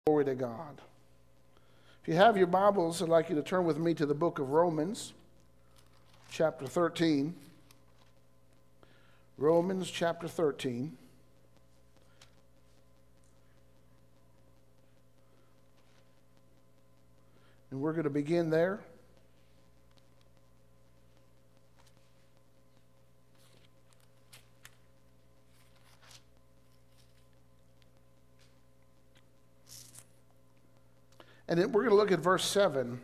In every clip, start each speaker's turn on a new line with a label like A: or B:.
A: Glory to God. If you have your Bibles, I'd like you to turn with me to the book of Romans, chapter 13. Romans chapter 13. And we're going to begin there. And then we're going to look at verse 7.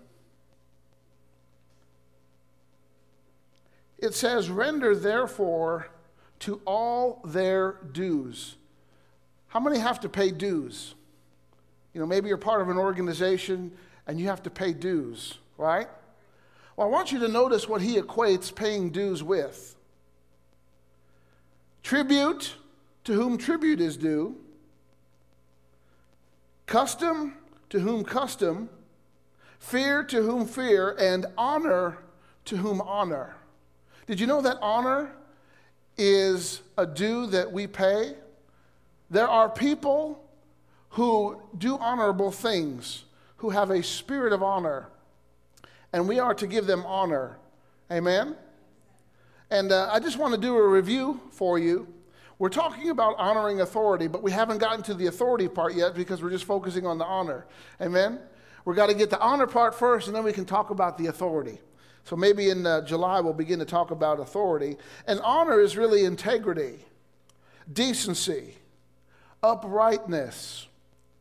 A: It says, "Render therefore to all their dues." How many have to pay dues? You know, maybe you're part of an organization and you have to pay dues, right? Well, I want you to notice what he equates paying dues with. Tribute, to whom tribute is due. Custom, to whom custom, fear to whom fear, and honor to whom honor. Did you know that honor is a due that we pay? There are people who do honorable things, who have a spirit of honor, and we are to give them honor. Amen? And I just want to do a review for you. We're talking about honoring authority, but we haven't gotten to the authority part yet because we're just focusing on the honor. Amen? We've got to get the honor part first, and then we can talk about the authority. So maybe in July we'll begin to talk about authority. And honor is really integrity, decency, uprightness.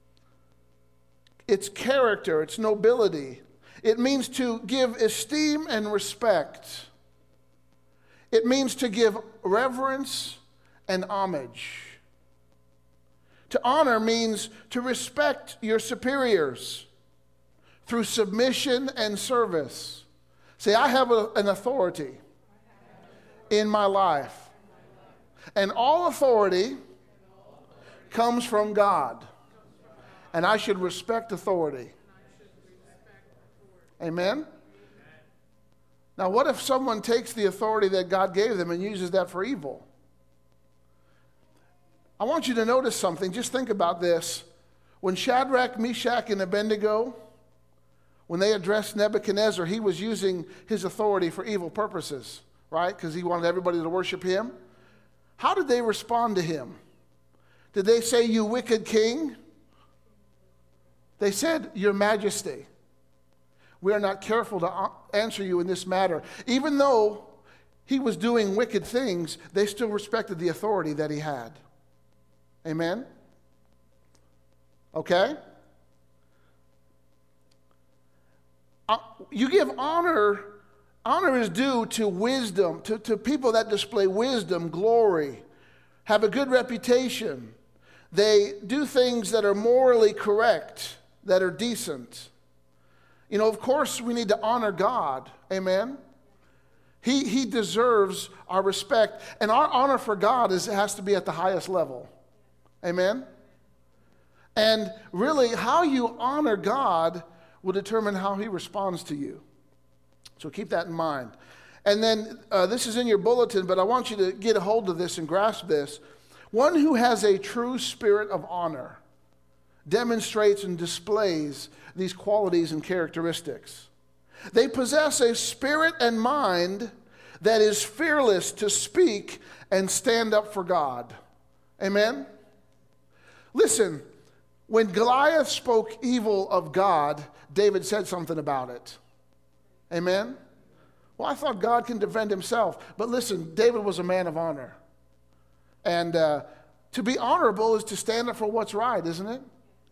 A: It's character, it's nobility. It means to give esteem and respect. It means to give reverence and homage. To honor means to respect your superiors through submission and service. Say, I have an authority in my life. And all authority comes from God. And I should respect authority. Amen? Now, what if someone takes the authority that God gave them and uses that for evil? I want you to notice something. Just think about this. When Shadrach, Meshach, and Abednego, when they addressed Nebuchadnezzar, he was using his authority for evil purposes, right? Because he wanted everybody to worship him. How did they respond to him? Did they say, "You wicked king"? They said, "Your Majesty, we are not careful to answer you in this matter." Even though he was doing wicked things, they still respected the authority that he had. Amen? Okay? You give honor. Honor is due to wisdom, to people that display wisdom, glory, have a good reputation. They do things that are morally correct, that are decent. You know, of course, we need to honor God. Amen? He deserves our respect. And our honor for God has to be at the highest level. Amen? And really, how you honor God will determine how he responds to you. So keep that in mind. And then this is in your bulletin, but I want you to get a hold of this and grasp this. One who has a true spirit of honor demonstrates and displays these qualities and characteristics. They possess a spirit and mind that is fearless to speak and stand up for God. Amen? Listen, when Goliath spoke evil of God, David said something about it. Amen? Well, I thought God can defend himself. But listen, David was a man of honor. And to be honorable is to stand up for what's right, isn't it?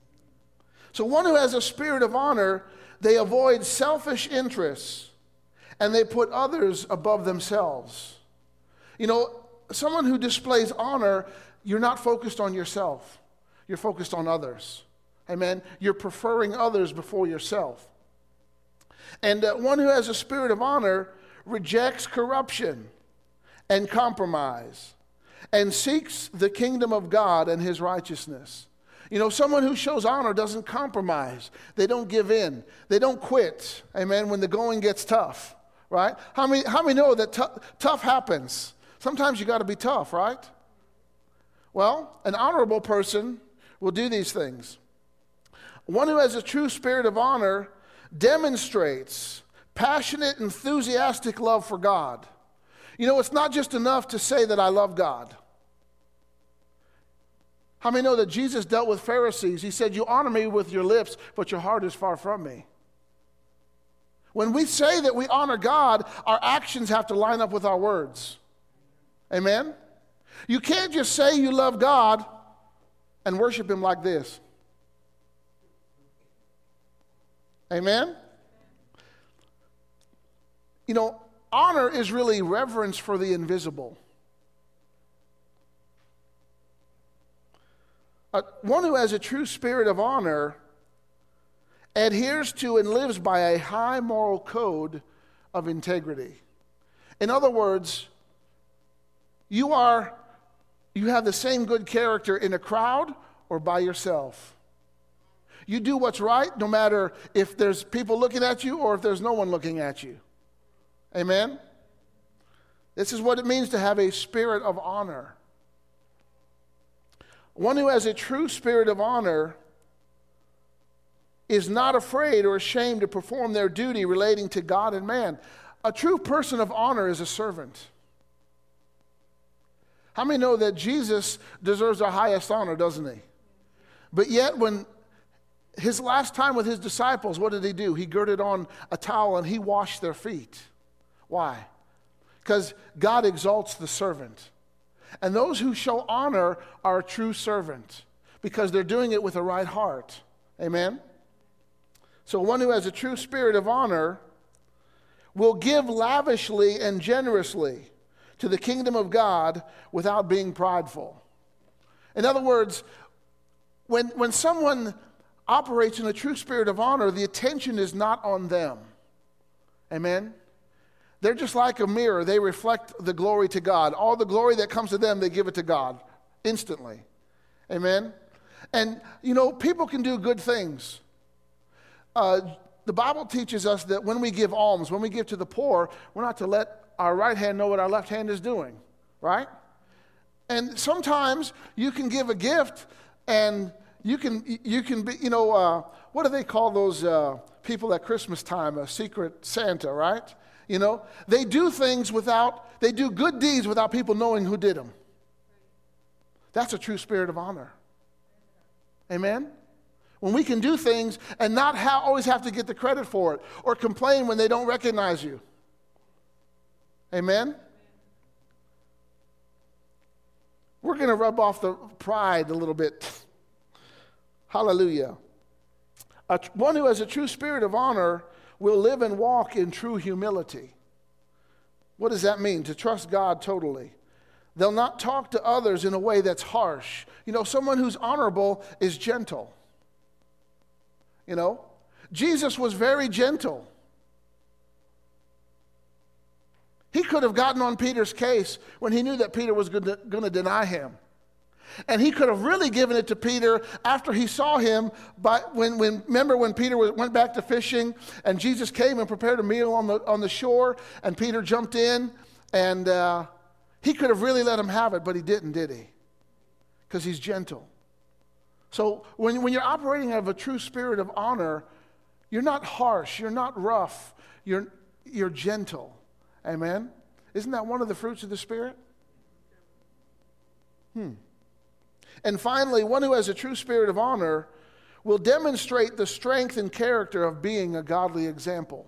A: So one who has a spirit of honor, they avoid selfish interests and they put others above themselves. You know, someone who displays honor, you're not focused on yourself. You're focused on others. Amen? You're preferring others before yourself. And one who has a spirit of honor rejects corruption and compromise and seeks the kingdom of God and his righteousness. You know, someone who shows honor doesn't compromise. They don't give in. They don't quit. Amen? When the going gets tough, right? How many know that tough happens? Sometimes you got to be tough, right? Well, an honorable person will do these things. One who has a true spirit of honor demonstrates passionate, enthusiastic love for God. You know, it's not just enough to say that I love God. How many know that Jesus dealt with Pharisees? He said, you honor me with your lips, but your heart is far from me. When we say that we honor God, our actions have to line up with our words. Amen? You can't just say you love God and worship Him like this. Amen? You know, honor is really reverence for the invisible. One who has a true spirit of honor adheres to and lives by a high moral code of integrity. In other words, you have the same good character in a crowd or by yourself. You do what's right no matter if there's people looking at you or if there's no one looking at you. Amen? This is what it means to have a spirit of honor. One who has a true spirit of honor is not afraid or ashamed to perform their duty relating to God and man. A true person of honor is a servant. How many know that Jesus deserves the highest honor, doesn't he? But yet when his last time with his disciples, what did he do? He girded on a towel and he washed their feet. Why? Because God exalts the servant. And those who show honor are a true servant because they're doing it with a right heart. Amen? So one who has a true spirit of honor will give lavishly and generously to the kingdom of God without being prideful. In other words, when someone operates in a true spirit of honor, the attention is not on them. Amen? They're just like a mirror. They reflect the glory to God. All the glory that comes to them, they give it to God instantly. Amen? And, you know, people can do good things. The Bible teaches us that when we give alms, when we give to the poor, we're not to let our right hand know what our left hand is doing, right? And sometimes you can give a gift and you can be, you know, what do they call those people at Christmas time? A secret Santa, right? You know, they do good deeds without people knowing who did them. That's a true spirit of honor. Amen? When we can do things and not always have to get the credit for it or complain when they don't recognize you. Amen? We're going to rub off the pride a little bit. Hallelujah. One who has a true spirit of honor will live and walk in true humility. What does that mean? To trust God totally. They'll not talk to others in a way that's harsh. You know, someone who's honorable is gentle. You know, Jesus was very gentle. He could have gotten on Peter's case when he knew that Peter was going to deny him. And he could have really given it to Peter after he saw him. But remember when Peter went back to fishing and Jesus came and prepared a meal on the shore and Peter jumped in and he could have really let him have it, but he didn't, did he? Because he's gentle. So when you're operating out of a true spirit of honor, you're not harsh, you're not rough, you're gentle. Amen? Isn't that one of the fruits of the Spirit? And finally, one who has a true spirit of honor will demonstrate the strength and character of being a godly example.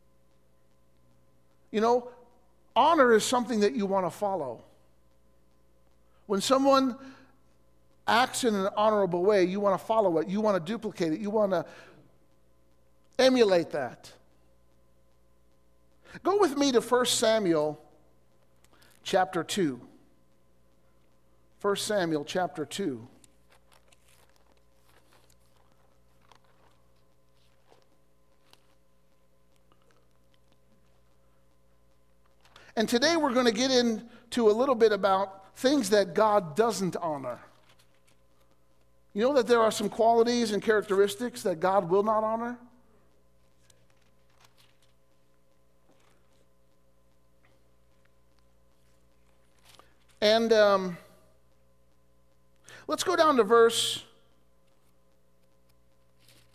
A: You know, honor is something that you want to follow. When someone acts in an honorable way, you want to follow it. You want to duplicate it. You want to emulate that. Go with me to 1 Samuel chapter 2. 1 Samuel chapter 2. And today we're going to get into a little bit about things that God doesn't honor. You know that there are some qualities and characteristics that God will not honor? And let's go down to verse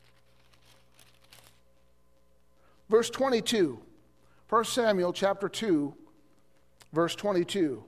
A: Verse 22. 1 Samuel chapter 2, verse 22.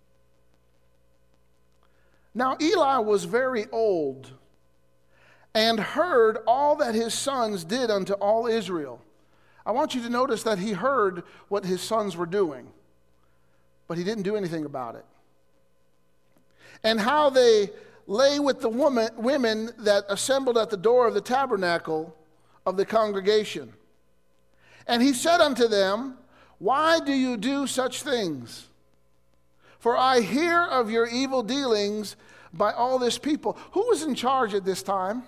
A: Now Eli was very old, and heard all that his sons did unto all Israel. I want you to notice that he heard what his sons were doing, but he didn't do anything about it. And how they lay with the women that assembled at the door of the tabernacle of the congregation. And he said unto them, Why do you do such things? For I hear of your evil dealings by all this people. Who was in charge at this time?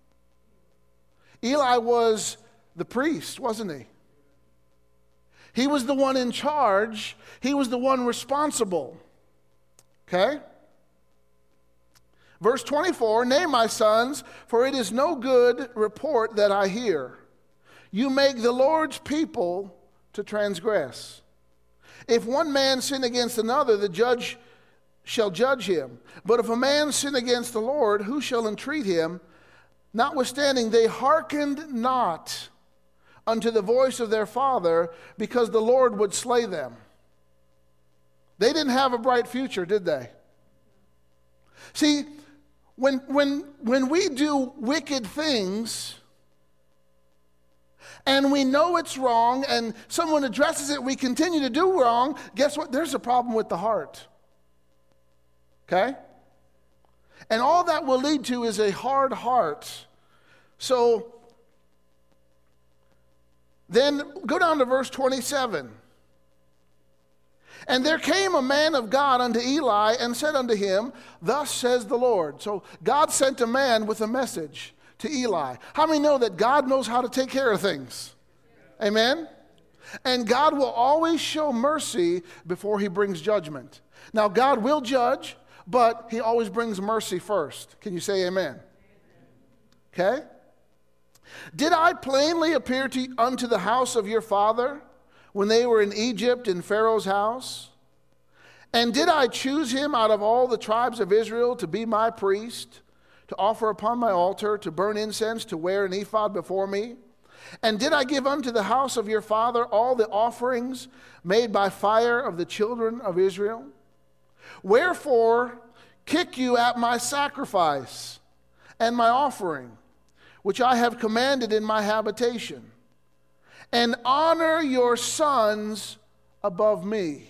A: Eli was the priest, wasn't he? He was the one in charge. He was the one responsible. Okay? Verse 24, Nay, my sons, for it is no good report that I hear. You make the Lord's people to transgress. If one man sin against another, the judge shall judge him. But if a man sin against the Lord, who shall entreat him? Notwithstanding, they hearkened not unto the voice of their father, because the Lord would slay them. They didn't have a bright future, did they? See, when we do wicked things, and we know it's wrong, and someone addresses it, we continue to do wrong, guess what? There's a problem with the heart. Okay? And all that will lead to is a hard heart. So, then go down to verse 27. And there came a man of God unto Eli and said unto him, Thus says the Lord. So God sent a man with a message to Eli. How many know that God knows how to take care of things? Amen? And God will always show mercy before he brings judgment. Now God will judge, but he always brings mercy first. Can you say amen? Okay? Did I plainly appear unto the house of your father when they were in Egypt in Pharaoh's house? And did I choose him out of all the tribes of Israel to be my priest, to offer upon my altar, to burn incense, to wear an ephod before me? And did I give unto the house of your father all the offerings made by fire of the children of Israel? Wherefore kick you at my sacrifice and my offering, which I have commanded in my habitation, and honor your sons above me?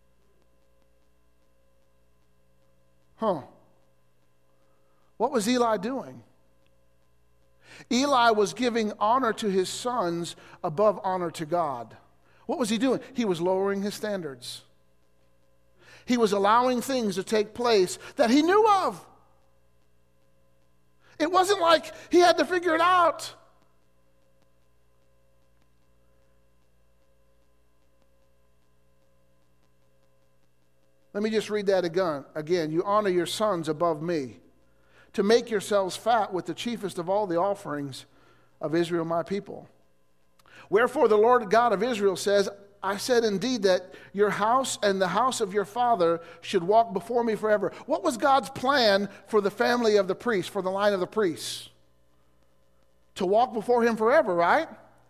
A: What was Eli doing? Eli was giving honor to his sons above honor to God. What was he doing? He was lowering his standards. He was allowing things to take place that he knew of. It wasn't like he had to figure it out. Let me just read that again. You honor your sons above me, to make yourselves fat with the chiefest of all the offerings of Israel, my people. Wherefore the Lord God of Israel says, I said indeed that your house and the house of your father should walk before me forever. What was God's plan for the family of the priests, for the line of the priests? To walk before him forever, right?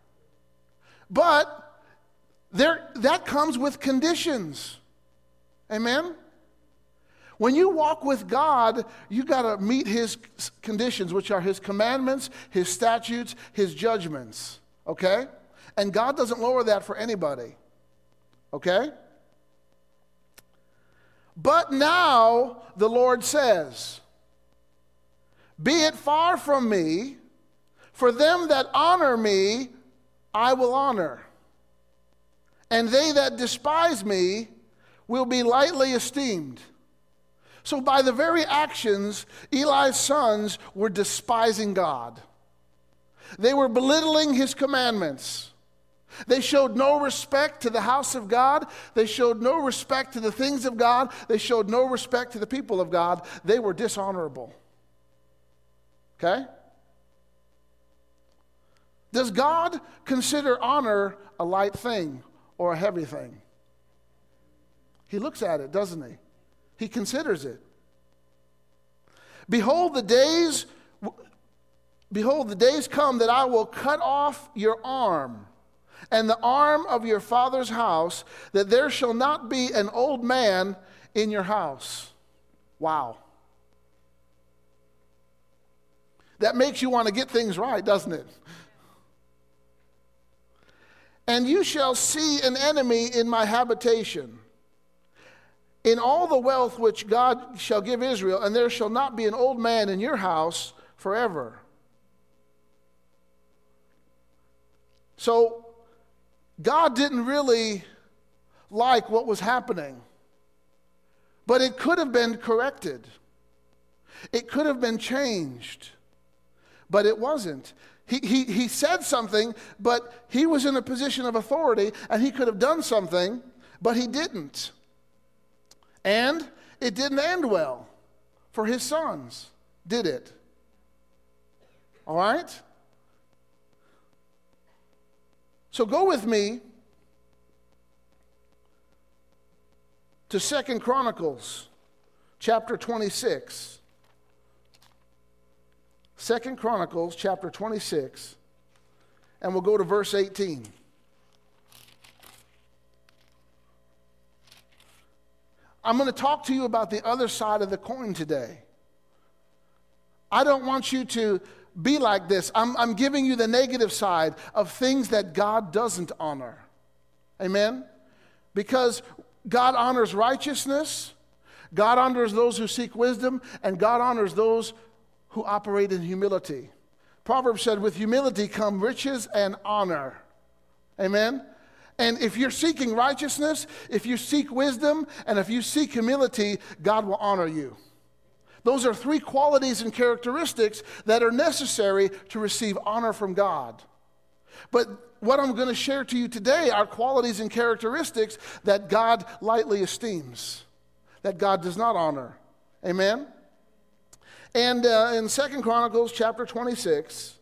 A: But that comes with conditions. Amen? When you walk with God, you got to meet his conditions, which are his commandments, his statutes, his judgments. Okay? And God doesn't lower that for anybody. Okay? But now the Lord says, Be it far from me, for them that honor me, I will honor. And they that despise me will be lightly esteemed. So by the very actions, Eli's sons were despising God. They were belittling his commandments. They showed no respect to the house of God. They showed no respect to the things of God. They showed no respect to the people of God. They were dishonorable. Okay? Does God consider honor a light thing or a heavy thing? He looks at it, doesn't he? He considers it. Behold, the days come that I will cut off your arm and the arm of your father's house, that there shall not be an old man in your house. Wow. That makes you want to get things right, doesn't it? And you shall see an enemy in my habitation, in all the wealth which God shall give Israel, and there shall not be an old man in your house forever. So, God didn't really like what was happening, but it could have been corrected. It could have been changed, but it wasn't. He said something, but he was in a position of authority, and he could have done something, but he didn't. And it didn't end well for his sons, did it? All right? So go with me to 2 Chronicles chapter 26. 2 Chronicles chapter 26, and we'll go to verse 18. I'm going to talk to you about the other side of the coin today. I don't want you to be like this. I'm giving you the negative side of things that God doesn't honor. Amen? Because God honors righteousness, God honors those who seek wisdom, and God honors those who operate in humility. Proverbs said, with humility come riches and honor. Amen? And if you're seeking righteousness, if you seek wisdom, and if you seek humility, God will honor you. Those are three qualities and characteristics that are necessary to receive honor from God. But what I'm going to share to you today are qualities and characteristics that God lightly esteems, that God does not honor. Amen? And in 2 Chronicles chapter 26,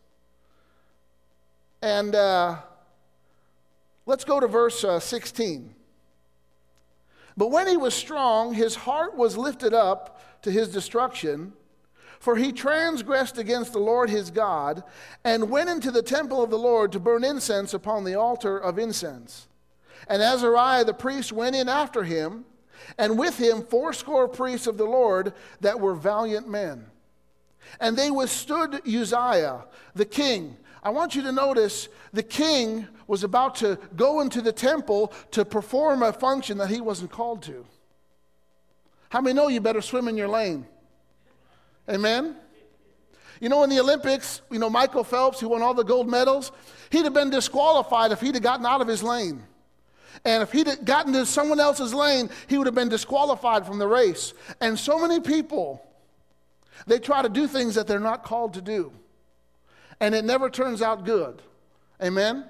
A: and let's go to verse 16. But when he was strong, his heart was lifted up to his destruction, for he transgressed against the Lord his God, and went into the temple of the Lord to burn incense upon the altar of incense. And Azariah the priest went in after him, and with him 80 priests of the Lord that were valiant men. And they withstood Uzziah, the king. I want you to notice the king was about to go into the temple to perform a function that he wasn't called to. How many know you better swim in your lane? Amen? You know, in the Olympics, Michael Phelps, who won all the gold medals, he'd have been disqualified if he'd have gotten out of his lane. And if he'd have gotten to someone else's lane, he would have been disqualified from the race. And so many people, they try to do things that they're not called to do. And it never turns out good. Amen?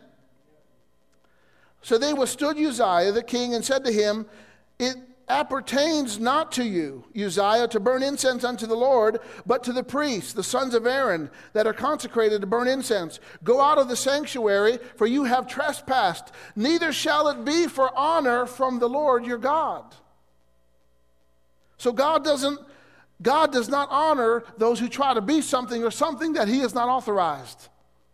A: So they withstood Uzziah the king and said to him, it appertains not to you, Uzziah, to burn incense unto the Lord, but to the priests, the sons of Aaron, that are consecrated to burn incense. Go out of the sanctuary, for you have trespassed. Neither shall it be for honor from the Lord your God. So God does not honor those who try to be something or something that he has not authorized.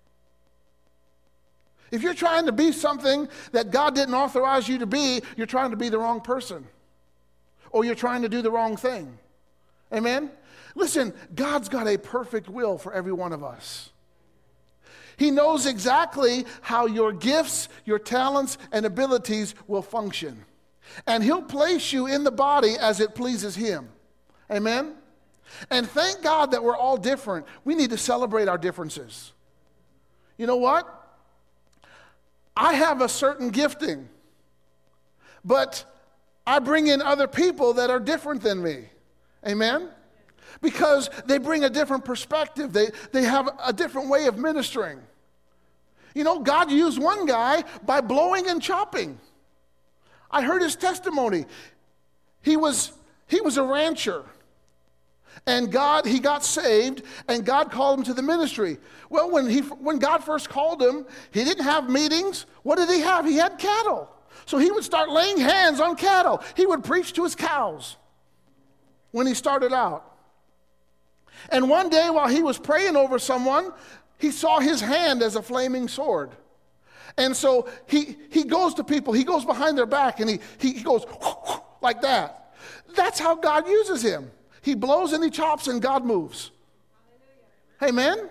A: If you're trying to be something that God didn't authorize you to be, you're trying to be the wrong person. Or you're trying to do the wrong thing. Amen? Listen, God's got a perfect will for every one of us. He knows exactly how your gifts, your talents, and abilities will function. And he'll place you in the body as it pleases him. Amen? And thank God that we're all different. We need to celebrate our differences. You know what? I have a certain gifting, but I bring in other people that are different than me. Amen? Because they bring a different perspective. They have a different way of ministering. You know, God used one guy by blowing and chopping. I heard his testimony. He was a rancher. And he got saved, and God called him to the ministry. Well, when God first called him, he didn't have meetings. What did he have? He had cattle. So he would start laying hands on cattle. He would preach to his cows when he started out. And one day while he was praying over someone, he saw his hand as a flaming sword. And so he goes to people, he goes behind their back, and he goes like that. That's how God uses him. He blows and he chops and God moves. Amen?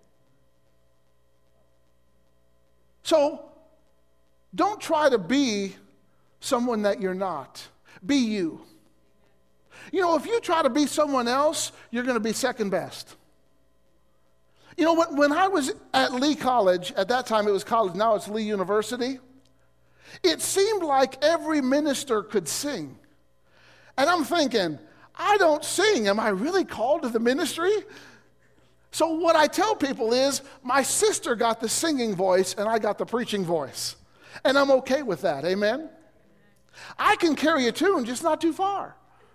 A: So, don't try to be someone that you're not. Be you. You know, if you try to be someone else, you're going to be second best. You know, when I was at Lee College, at that time it was college, now it's Lee University, it seemed like every minister could sing. And I'm thinking, I don't sing. Am I really called to the ministry? So what I tell people is, my sister got the singing voice and I got the preaching voice. And I'm okay with that, amen? I can carry a tune, just not too far.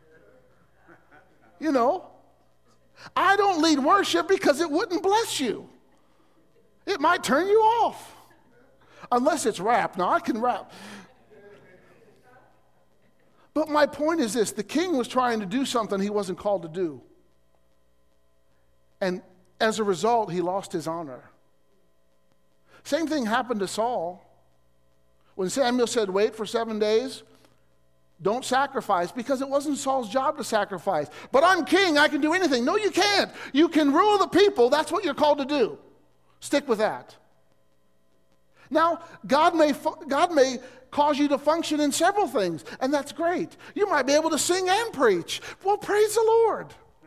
A: You know, I don't lead worship because it wouldn't bless you. It might turn you off. Unless it's rap. Now, I can rap. But my point is this, the king was trying to do something he wasn't called to do. And as a result, he lost his honor. Same thing happened to Saul. When Samuel said, wait for 7 days, don't sacrifice, because it wasn't Saul's job to sacrifice. But I'm king, I can do anything. No, you can't. You can rule the people. That's what you're called to do. Stick with that. Now, God may cause you to function in several things, and that's great. You might be able to sing and preach. Well, praise the Lord.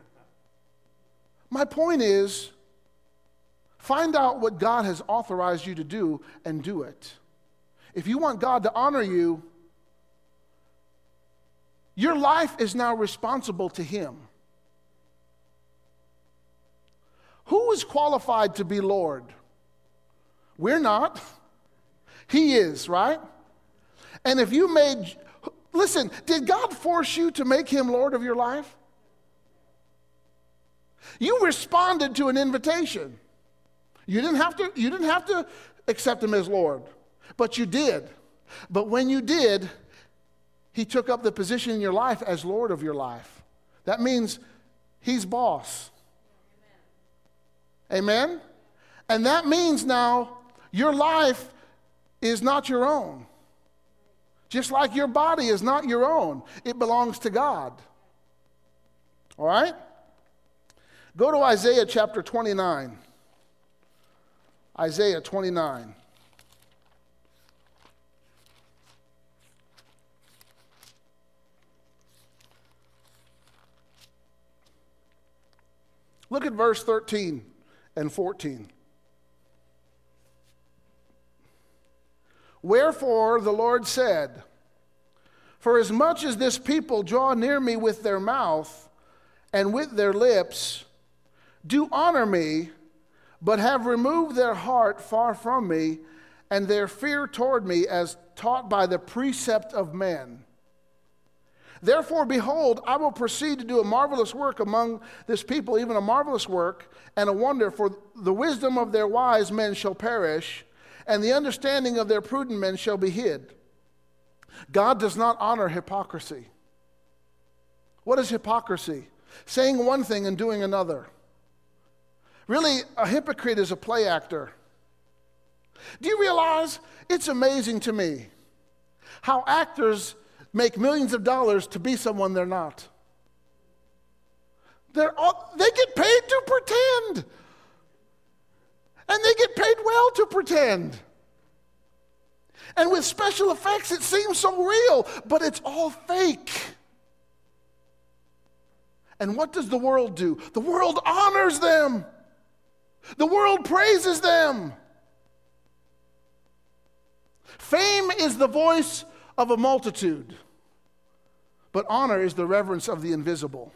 A: My point is, find out what God has authorized you to do and do it. If you want God to honor you, your life is now responsible to Him. Who is qualified to be Lord? We're not. He is, right? And if you listen, did God force you to make Him Lord of your life? You responded to an invitation. You didn't have to accept Him as Lord, but you did. But when you did, He took up the position in your life as Lord of your life. That means He's boss. Amen? And that means now your life is not your own. Just like your body is not your own. It belongs to God. All right? Go to Isaiah chapter 29. Isaiah 29. Look at verse 13 and 14. Wherefore the Lord said, for as much as this people draw near me with their mouth and with their lips, do honor me, but have removed their heart far from me, and their fear toward me as taught by the precept of men. Therefore, behold, I will proceed to do a marvelous work among this people, even a marvelous work and a wonder, for the wisdom of their wise men shall perish, and the understanding of their prudent men shall be hid. God does not honor hypocrisy. What is hypocrisy? Saying one thing and doing another. Really, a hypocrite is a play actor. Do you realize it's amazing to me how actors make millions of dollars to be someone they're not? They get paid to pretend. And they get paid well to pretend. And with special effects, it seems so real, but it's all fake. And what does the world do? The world honors them. The world praises them. Fame is the voice of a multitude, but honor is the reverence of the invisible.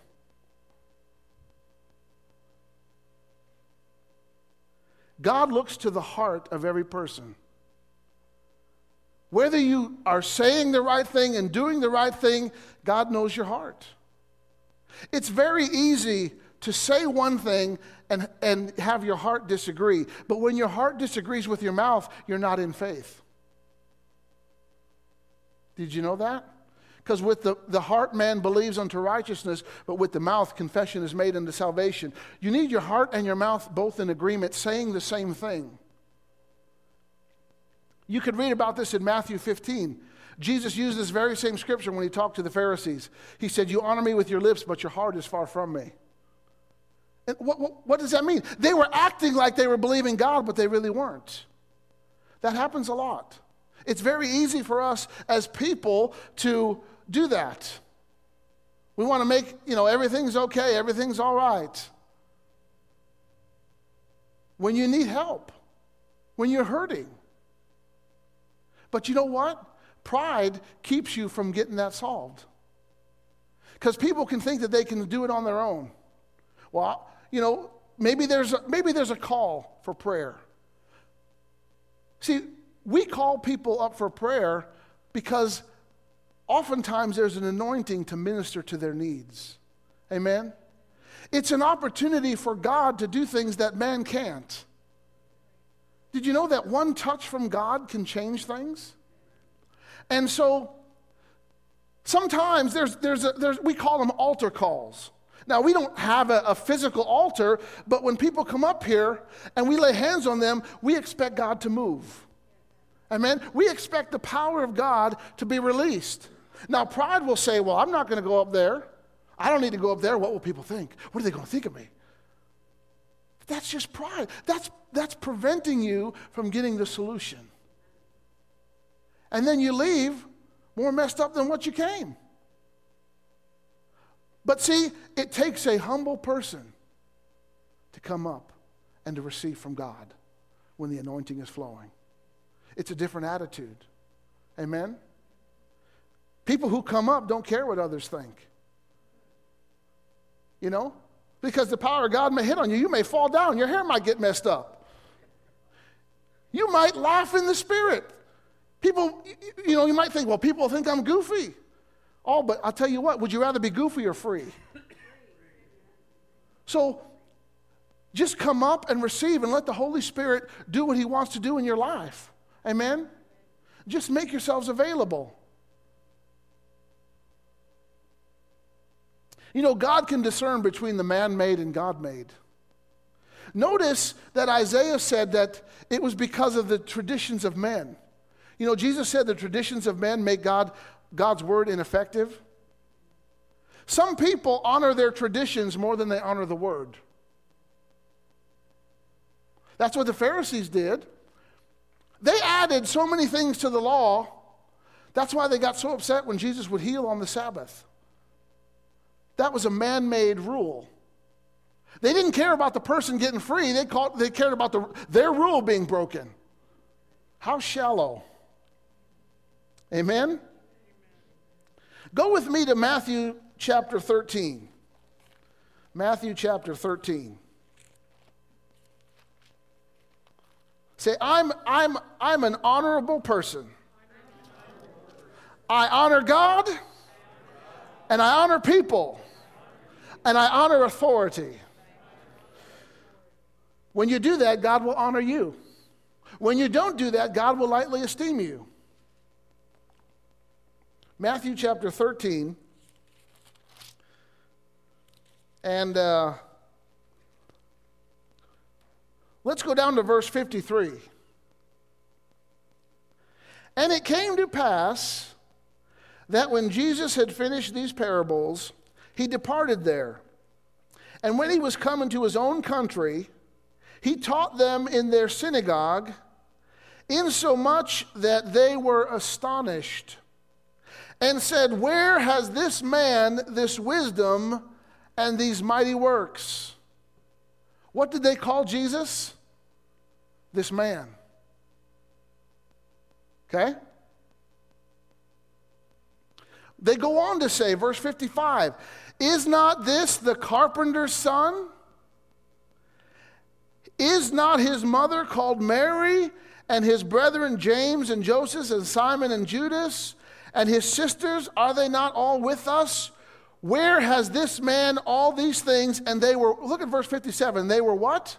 A: God looks to the heart of every person. Whether you are saying the right thing and doing the right thing, God knows your heart. It's very easy to say one thing and have your heart disagree. But when your heart disagrees with your mouth, you're not in faith. Did you know that? Because with the heart man believes unto righteousness, but with the mouth confession is made unto salvation. You need your heart and your mouth both in agreement, saying the same thing. You could read about this in Matthew 15. Jesus used this very same scripture when he talked to the Pharisees. He said, you honor me with your lips, but your heart is far from me. And what does that mean? They were acting like they were believing God, but they really weren't. That happens a lot. It's very easy for us as people to do that. We want to make, everything's okay, everything's all right. When you need help, when you're hurting. But you know what? Pride keeps you from getting that solved. Because people can think that they can do it on their own. Well, maybe there's a call for prayer. See, we call people up for prayer because oftentimes there's an anointing to minister to their needs. Amen? It's an opportunity for God to do things that man can't. Did you know that one touch from God can change things? And so sometimes we call them altar calls. Now, we don't have a physical altar, but when people come up here and we lay hands on them, we expect God to move. Amen? We expect the power of God to be released. Now, pride will say, well, I'm not going to go up there. I don't need to go up there. What will people think? What are they going to think of me? That's just pride. That's preventing you from getting the solution. And then you leave more messed up than what you came. But see, it takes a humble person to come up and to receive from God when the anointing is flowing. It's a different attitude. Amen? People who come up don't care what others think. Because the power of God may hit on you. You may fall down. Your hair might get messed up. You might laugh in the spirit. People, you might think, well, people think I'm goofy. Oh, but I'll tell you what, would you rather be goofy or free? So just come up and receive and let the Holy Spirit do what he wants to do in your life. Amen? Just make yourselves available. God can discern between the man-made and God-made. Notice that Isaiah said that it was because of the traditions of men. Jesus said the traditions of men make God's word ineffective. Some people honor their traditions more than they honor the word. That's what the Pharisees did. They added so many things to the law. That's why they got so upset when Jesus would heal on the Sabbath. That was a man-made rule. They didn't care about the person getting free. They cared about their rule being broken. How shallow. Amen? Go with me to Matthew chapter 13. Matthew chapter 13. Say, I'm an honorable person. I honor God, and I honor people, and I honor authority. When you do that, God will honor you. When you don't do that, God will lightly esteem you. Matthew chapter 13, and let's go down to verse 53. And it came to pass that when Jesus had finished these parables, he departed there. And when he was come into his own country, he taught them in their synagogue, insomuch that they were astonished, and said, where has this man this wisdom and these mighty works? What did they call Jesus? This man. Okay? They go on to say, verse 55, is not this the carpenter's son? Is not his mother called Mary, and his brethren James and Joseph and Simon and Judas, and his sisters, are they not all with us? Where has this man all these things? And they were, look at verse 57, they were what?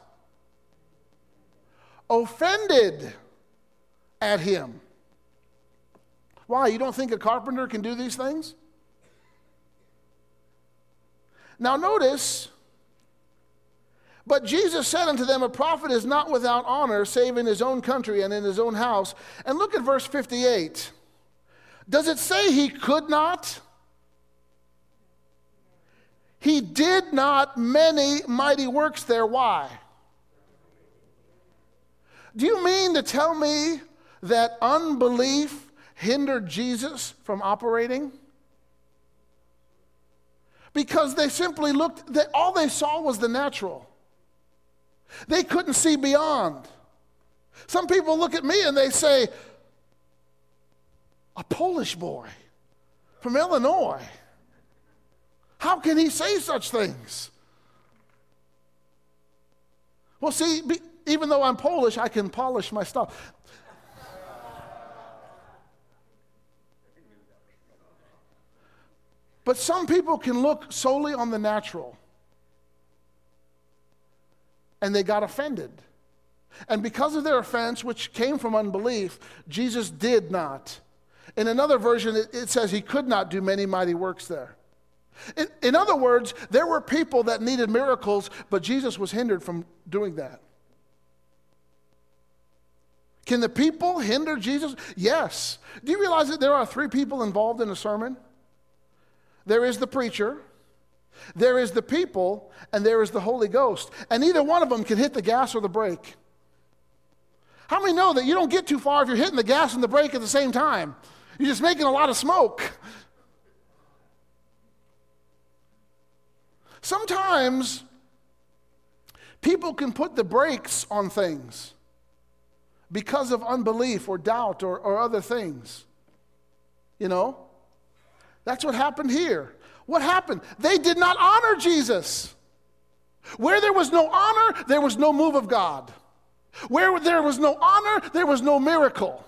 A: Offended at him. Why? You don't think a carpenter can do these things? Now notice, But Jesus said unto them, a prophet is not without honor, save in his own country and in his own house. And look at verse 58. Does it say he could not? He did not many mighty works there. Why? Do you mean to tell me that unbelief hindered Jesus from operating? Because they simply looked, all they saw was the natural. They couldn't see beyond. Some people look at me and they say, a Polish boy from Illinois, how can he say such things? Well, see, even though I'm Polish, I can polish my stuff. But some people can look solely on the natural. And they got offended. And because of their offense, which came from unbelief, Jesus did not. In another version, it says he could not do many mighty works there. In other words, there were people that needed miracles, but Jesus was hindered from doing that. Can the people hinder Jesus? Yes. Do you realize that there are 3 people involved in a sermon? There is the preacher, there is the people, and there is the Holy Ghost. And either one of them can hit the gas or the brake. How many know that you don't get too far if you're hitting the gas and the brake at the same time? You're just making a lot of smoke. Sometimes people can put the brakes on things because of unbelief or doubt or other things. You know? That's what happened here. What happened? They did not honor Jesus. Where there was no honor, there was no move of God. Where there was no honor, there was no miracle.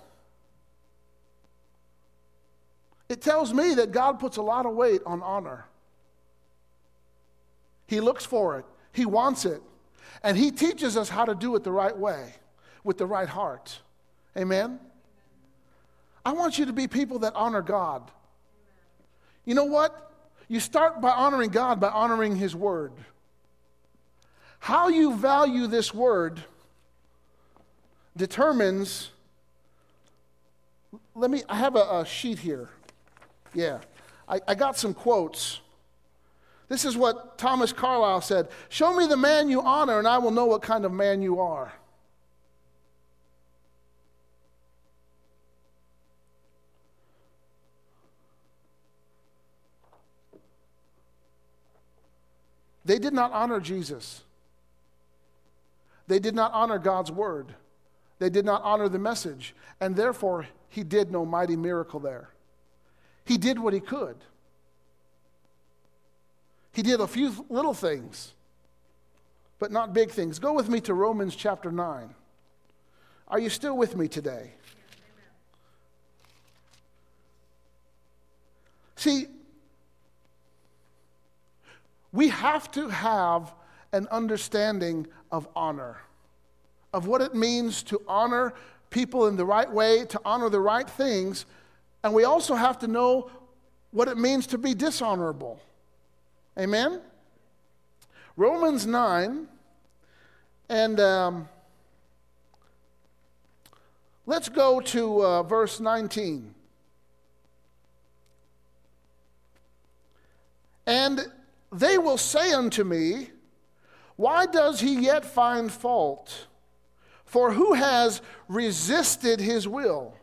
A: It tells me that God puts a lot of weight on honor. He looks for it. He wants it. And he teaches us how to do it the right way, with the right heart. Amen? I want you to be people that honor God. You know what? You start by honoring God by honoring his word. How you value this word determines, I have a sheet here. Yeah, I got some quotes. This is what Thomas Carlyle said, show me the man you honor and I will know what kind of man you are. They did not honor Jesus. They did not honor God's word. They did not honor the message. And therefore, he did no mighty miracle there. He did what he could. He did a few little things, but not big things. Go with me to Romans chapter 9. Are you still with me today? See, we have to have an understanding of honor, of what it means to honor people in the right way, to honor the right things, and we also have to know what it means to be dishonorable. Amen? Romans 9, and let's go to verse 19. And they will say unto me, why does he yet find fault? For who has resisted his will?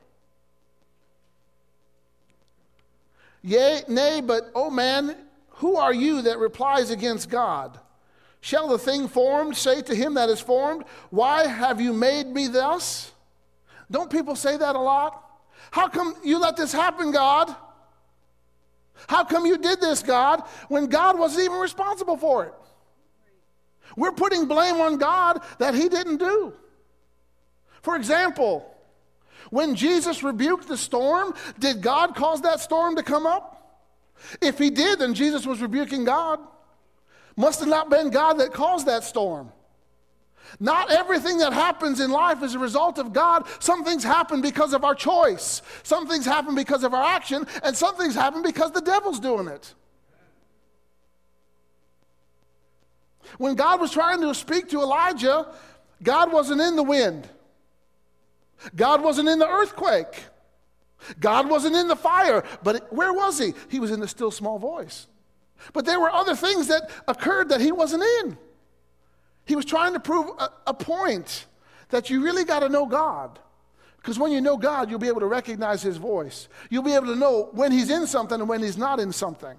A: Yea, nay, but, O man, who are you that replies against God? Shall the thing formed say to him that is formed, why have you made me thus? Don't people say that a lot? How come you let this happen, God? How come you did this, God, when God wasn't even responsible for it? We're putting blame on God that he didn't do. For example, when Jesus rebuked the storm, did God cause that storm to come up? If he did, then Jesus was rebuking God. Must have not been God that caused that storm. Not everything that happens in life is a result of God. Some things happen because of our choice. Some things happen because of our action, and some things happen because the devil's doing it. When God was trying to speak to Elijah, God wasn't in the wind. God wasn't in the earthquake. God wasn't in the fire. But where was he? He was in the still small voice. But there were other things that occurred that he wasn't in. He was trying to prove a point that you really got to know God. Because when you know God, you'll be able to recognize his voice. You'll be able to know when he's in something and when he's not in something.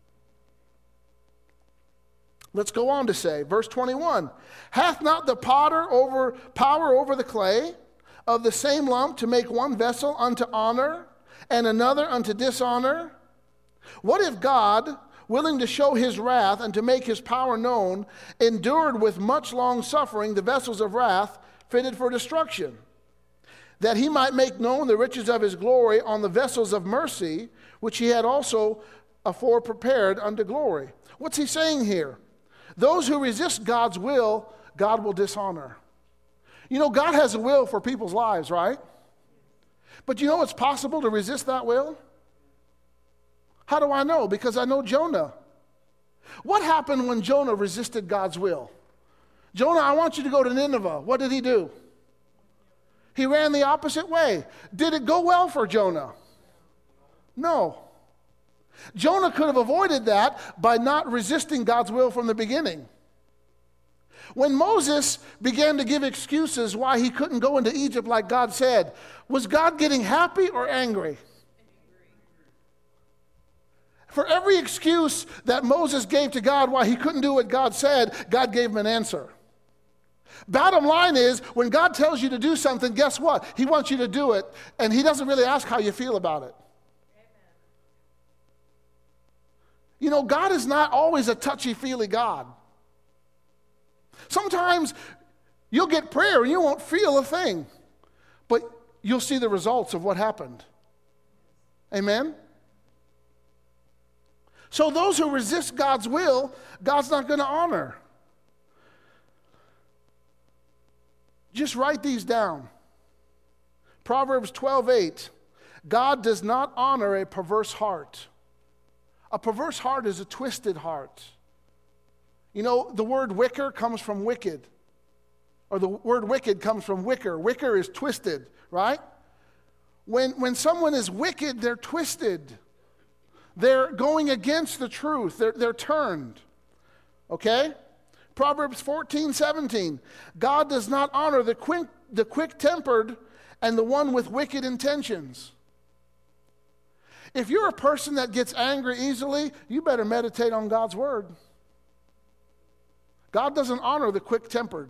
A: Let's go on to say, verse 21, hath not the potter power over the clay of the same lump to make one vessel unto honor and another unto dishonor? What if God, willing to show his wrath and to make his power known, endured with much long suffering the vessels of wrath fitted for destruction, that he might make known the riches of his glory on the vessels of mercy, which he had also afore prepared unto glory? What's he saying here? Those who resist God's will, God will dishonor. You know, God has a will for people's lives, right? But you know it's possible to resist that will? How do I know? Because I know Jonah. What happened when Jonah resisted God's will? Jonah, I want you to go to Nineveh. What did he do? He ran the opposite way. Did it go well for Jonah? No. Jonah could have avoided that by not resisting God's will from the beginning. When Moses began to give excuses why he couldn't go into Egypt like God said, was God getting happy or angry? For every excuse that Moses gave to God why he couldn't do what God said, God gave him an answer. Bottom line is, when God tells you to do something, guess what? He wants you to do it, and he doesn't really ask how you feel about it. You know, God is not always a touchy-feely God. Sometimes you'll get prayer and you won't feel a thing, but you'll see the results of what happened. Amen? So those who resist God's will, God's not going to honor. Just write these down. Proverbs 12:8. God does not honor a perverse heart. A perverse heart is a twisted heart. You know, the word wicker comes from wicked. Or the word wicked comes from wicker. Wicker is twisted, right? When someone is wicked, they're twisted. They're going against the truth. They're turned. Okay? Proverbs 14:17. God does not honor the quick-tempered and the one with wicked intentions. If you're a person that gets angry easily, you better meditate on God's word. God doesn't honor the quick-tempered.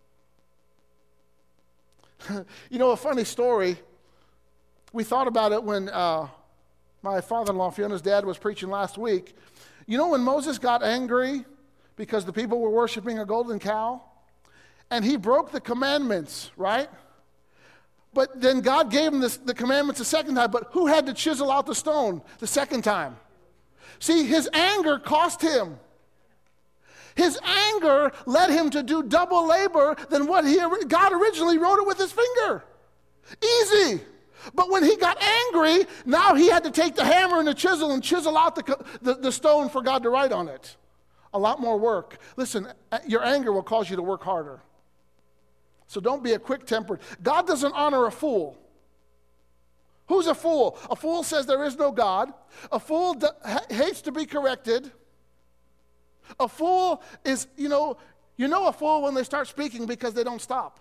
A: You know, a funny story. We thought about it when my father-in-law, Fiona's dad, was preaching last week. You know when Moses got angry because the people were worshiping a golden cow? And he broke the commandments, right? But then God gave him the commandments a second time. But who had to chisel out the stone the second time? See, his anger cost him. His anger led him to do double labor than what God originally wrote it with his finger. Easy. But when he got angry, now he had to take the hammer and the chisel and chisel out the stone for God to write on it. A lot more work. Listen, your anger will cause you to work harder. So don't be a quick-tempered. God doesn't honor a fool. Who's a fool? A fool says there is no God. A fool hates to be corrected. A fool is, you know a fool when they start speaking because they don't stop.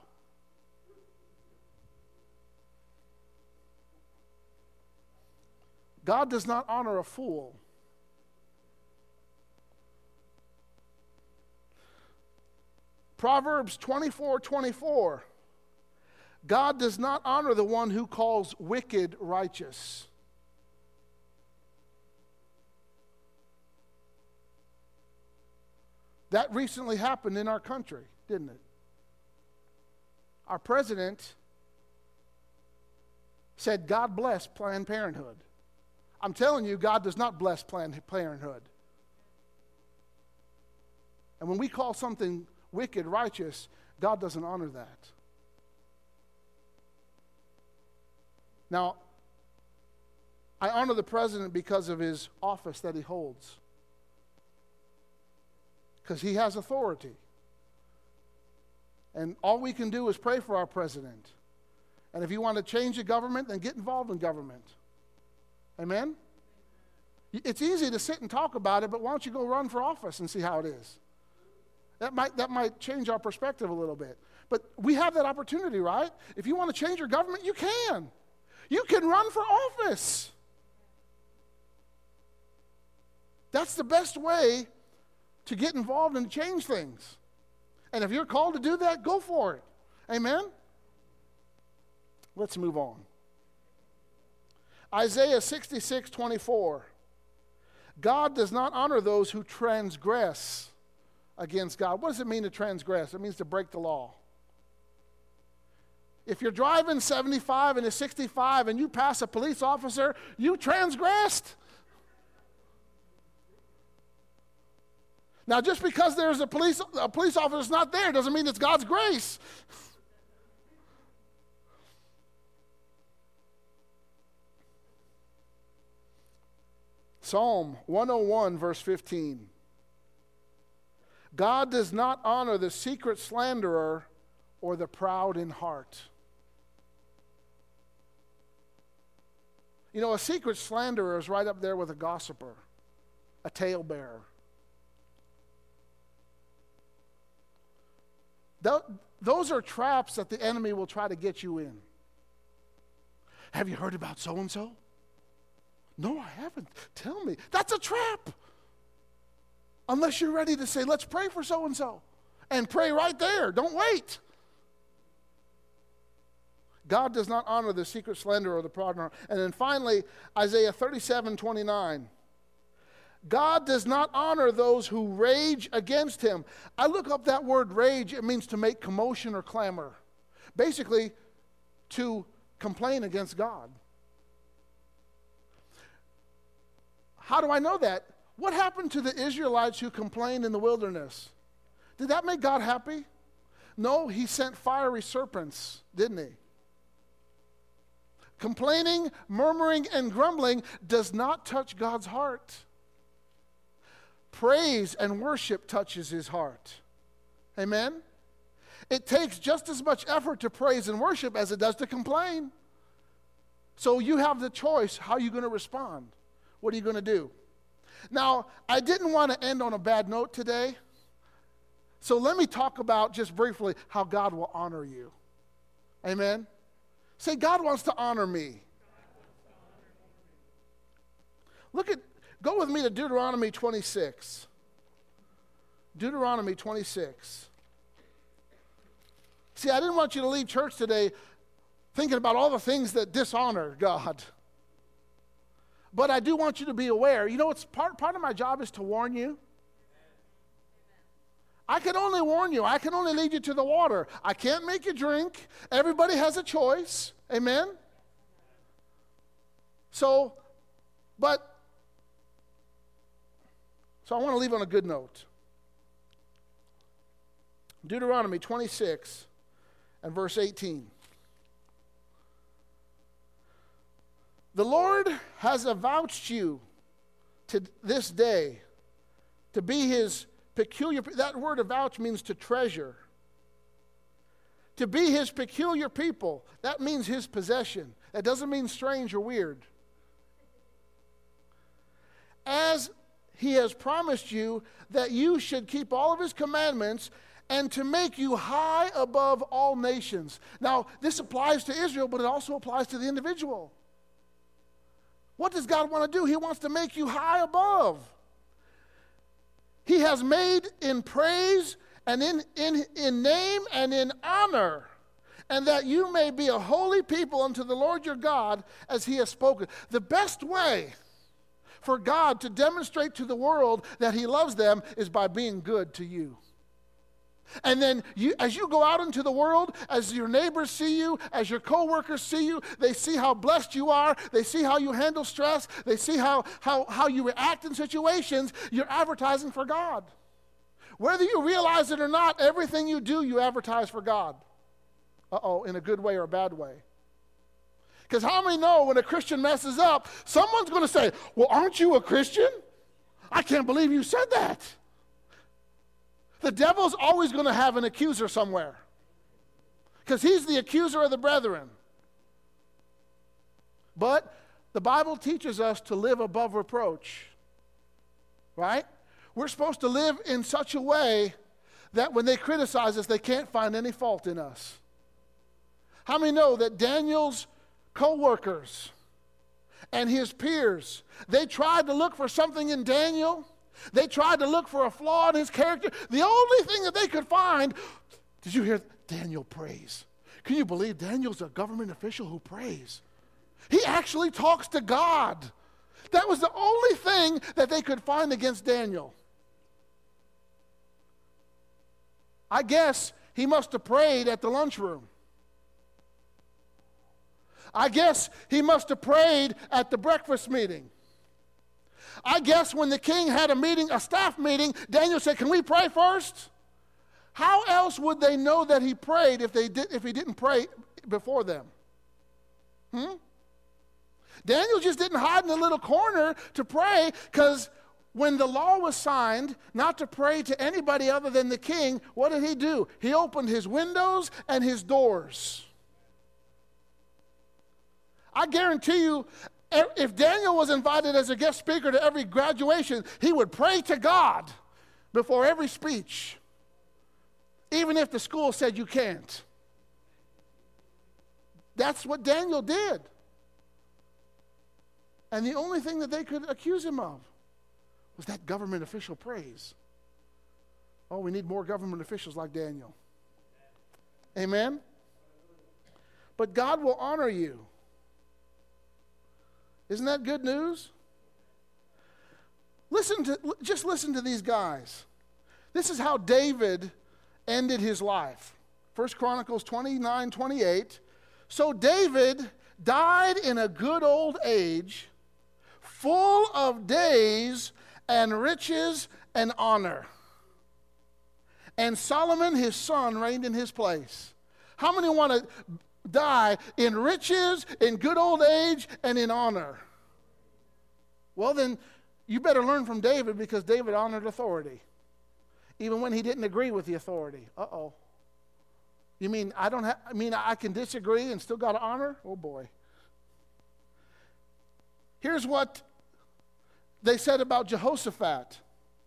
A: God does not honor a fool. Proverbs 24:24. God does not honor the one who calls wicked righteous. That recently happened in our country, didn't it? Our president said, God bless Planned Parenthood. I'm telling you, God does not bless Planned Parenthood. And when we call something wicked righteous, God doesn't honor that. Now, I honor the president because of his office that he holds. because he has authority. And all we can do is pray for our president. And if you want to change the government, then get involved in government. Amen? It's easy to sit and talk about it, but why don't you go run for office and see how it is? That might change our perspective a little bit. But we have that opportunity, right? If you want to change your government, you can. You can run for office. That's the best way to get involved and change things. And if you're called to do that, go for it. Amen? Let's move on. Isaiah 66:24. God does not honor those who transgress against God. What does it mean to transgress? It means to break the law. If you're driving 75 and it's 65 and you pass a police officer, you transgressed. Now, just because there's a police officer not there doesn't mean it's God's grace. Psalm 101, verse 15. God does not honor the secret slanderer or the proud in heart. You know, a secret slanderer is right up there with a gossiper, a talebearer. Those are traps that the enemy will try to get you in. Have you heard about so-and-so? No, I haven't. Tell me. That's a trap. Unless you're ready to say, let's pray for so-and-so. And pray right there. Don't wait. God does not honor the secret slanderer or the proud in heart. And then finally, Isaiah 37:29. God does not honor those who rage against him. I look up that word rage. It means to make commotion or clamor. Basically, to complain against God. How do I know that? What happened to the Israelites who complained in the wilderness? Did that make God happy? No, he sent fiery serpents, didn't he? Complaining, murmuring, and grumbling does not touch God's heart. Praise and worship touches his heart. Amen? It takes just as much effort to praise and worship as it does to complain. So you have the choice. How are you going to respond? What are you going to do? Now, I didn't want to end on a bad note today. So let me talk about just briefly how God will honor you. Amen? Say, God wants to honor me. Go with me to Deuteronomy 26. Deuteronomy 26. See, I didn't want you to leave church today thinking about all the things that dishonor God. But I do want you to be aware. You know, it's part of my job is to warn you. I can only warn you. I can only lead you to the water. I can't make you drink. Everybody has a choice. Amen? So I want to leave on a good note. Deuteronomy 26 and verse 18. The Lord has avouched you to this day to be his peculiar, that word avouch means to treasure. To be his peculiar people, that means his possession. That doesn't mean strange or weird. As he has promised you that you should keep all of his commandments and to make you high above all nations. Now, this applies to Israel, but it also applies to the individual. What does God want to do? He wants to make you high above. He has made in praise and in name and in honor, and that you may be a holy people unto the Lord your God as he has spoken. The best way for God to demonstrate to the world that he loves them is by being good to you. And then as you go out into the world, as your neighbors see you, as your coworkers see you, they see how blessed you are, they see how you handle stress, they see how you react in situations. You're advertising for God. Whether you realize it or not, everything you do, you advertise for God. In a good way or a bad way. Because how many know when a Christian messes up, someone's going to say, well, aren't you a Christian? I can't believe you said that. The devil's always going to have an accuser somewhere, because he's the accuser of the brethren. But the Bible teaches us to live above reproach, right? We're supposed to live in such a way that when they criticize us, they can't find any fault in us. How many know that Daniel's co-workers and his peers, they tried to look for something in Daniel? They tried to look for a flaw in his character. The only thing that they could find, did you hear Daniel prays? Can you believe Daniel's a government official who prays? He actually talks to God. That was the only thing that they could find against Daniel. I guess he must have prayed at the lunchroom. I guess he must have prayed at the breakfast meeting. I guess when the king had a meeting, a staff meeting, Daniel said, "Can we pray first?" How else would they know that he prayed if he didn't pray before them? Daniel just didn't hide in a little corner to pray, because when the law was signed not to pray to anybody other than the king, what did he do? He opened his windows and his doors. I guarantee you, if Daniel was invited as a guest speaker to every graduation, he would pray to God before every speech, even if the school said you can't. That's what Daniel did. And the only thing that they could accuse him of was that government official praise. Oh, we need more government officials like Daniel. Amen? But God will honor you. Isn't that good news? Just listen to these guys. This is how David ended his life. 1 Chronicles 29:28. So David died in a good old age, full of days and riches and honor. And Solomon his son reigned in his place. How many want to die in riches, in good old age, and in honor? Well, then you better learn from David, because David honored authority, even when he didn't agree with the authority. Uh-oh. You mean I can disagree and still got to honor? Oh boy. Here's what they said about Jehoshaphat.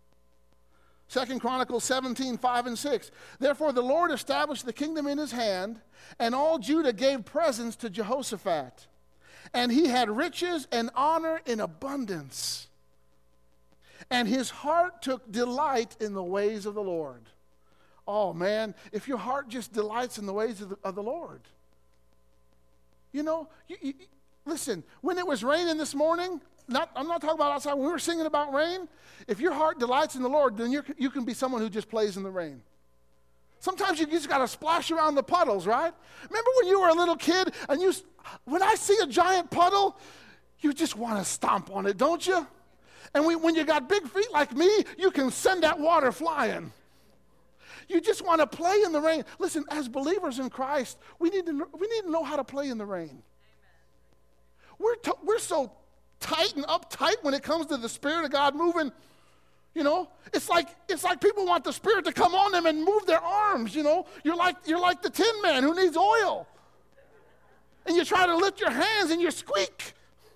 A: 2 Chronicles 17:5-6. Therefore the Lord established the kingdom in his hand, and all Judah gave presents to Jehoshaphat. And he had riches and honor in abundance. And his heart took delight in the ways of the Lord. Oh man, if your heart just delights in the ways of the Lord. You know, listen, when it was raining this morning, I'm not talking about outside, when we were singing about rain, if your heart delights in the Lord, then you can be someone who just plays in the rain. Sometimes you just got to splash around the puddles, right? Remember when you were a little kid and when I see a giant puddle, you just want to stomp on it, don't you? And when you got big feet like me, you can send that water flying. You just want to play in the rain. Listen, as believers in Christ, we need to know how to play in the rain. Amen. We're so tight and uptight when it comes to the Spirit of God moving. You know, it's like people want the Spirit to come on them and move their arms. You know, you're like the Tin Man who needs oil, and you try to lift your hands and you squeak.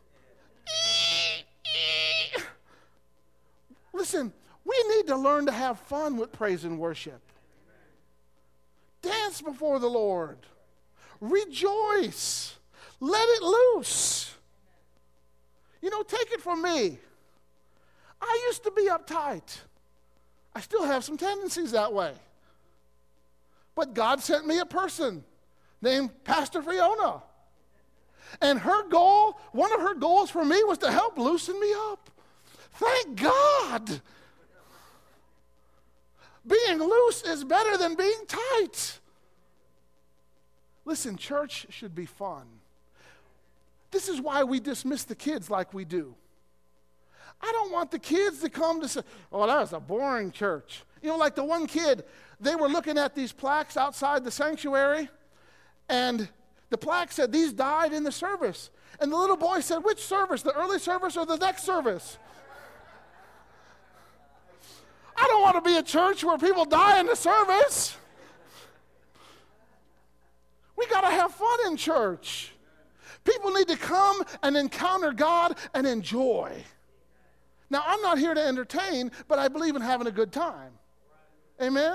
A: Listen, we need to learn to have fun with praise and worship. Dance before the Lord. Rejoice. Let it loose. You know, take it from me. I used to be uptight. I still have some tendencies that way. But God sent me a person named Pastor Fiona. And one of her goals for me was to help loosen me up. Thank God. Being loose is better than being tight. Listen, church should be fun. This is why we dismiss the kids like we do. I don't want the kids to come to say, "Oh, that was a boring church." You know, like the one kid, they were looking at these plaques outside the sanctuary, and the plaque said, "These died in the service." And the little boy said, "Which service, the early service or the next service?" I don't want to be a church where people die in the service. We got to have fun in church. People need to come and encounter God and enjoy. Now, I'm not here to entertain, but I believe in having a good time. Amen?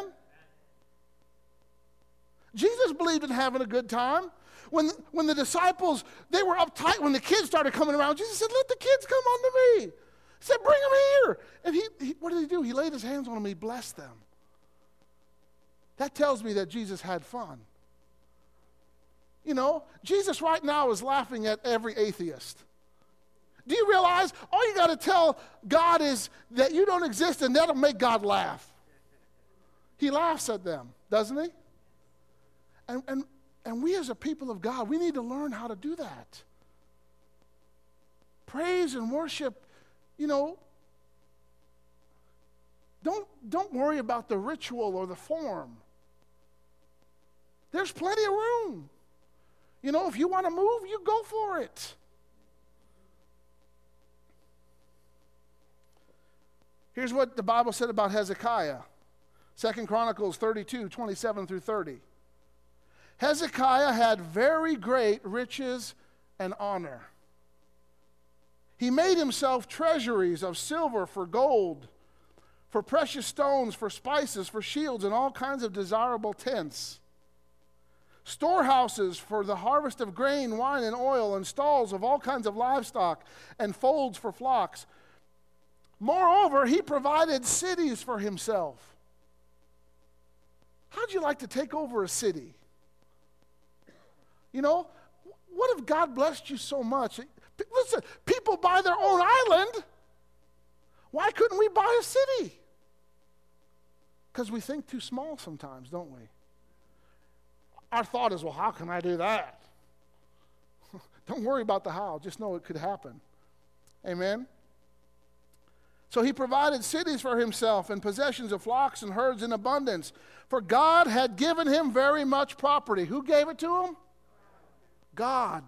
A: Jesus believed in having a good time. When the disciples, they were uptight when the kids started coming around. Jesus said, let the kids come unto me. He said, bring them here. And he what did he do? He laid his hands on them. He blessed them. That tells me that Jesus had fun. You know, Jesus right now is laughing at every atheist. Do you realize all you got to tell God is that you don't exist, and that'll make God laugh? He laughs at them, doesn't he? And we as a people of God, we need to learn how to do that. Praise and worship, you know, don't worry about the ritual or the form. There's plenty of room. You know, if you want to move, you go for it. Here's what the Bible said about Hezekiah. 2 Chronicles 32, 27 through 30. Hezekiah had very great riches and honor. He made himself treasuries of silver for gold, for precious stones, for spices, for shields, and all kinds of desirable tents. Storehouses for the harvest of grain, wine, and oil, and stalls of all kinds of livestock, and folds for flocks. Moreover, he provided cities for himself. How'd you like to take over a city? You know, what if God blessed you so much? Listen, people buy their own island. Why couldn't we buy a city? Because we think too small sometimes, don't we? Our thought is, well, how can I do that? Don't worry about the how. Just know it could happen. Amen? So he provided cities for himself and possessions of flocks and herds in abundance. For God had given him very much property. Who gave it to him? God.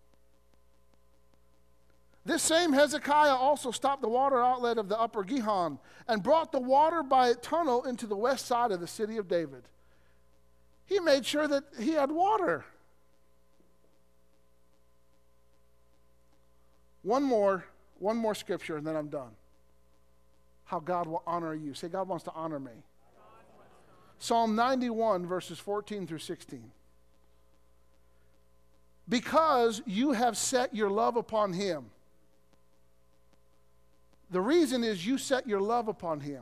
A: This same Hezekiah also stopped the water outlet of the upper Gihon and brought the water by a tunnel into the west side of the city of David. He made sure that he had water. One more scripture and then I'm done. How God will honor you. Say, God wants to honor me. Psalm 91, verses 14 through 16. Because you have set your love upon him. The reason is you set your love upon him.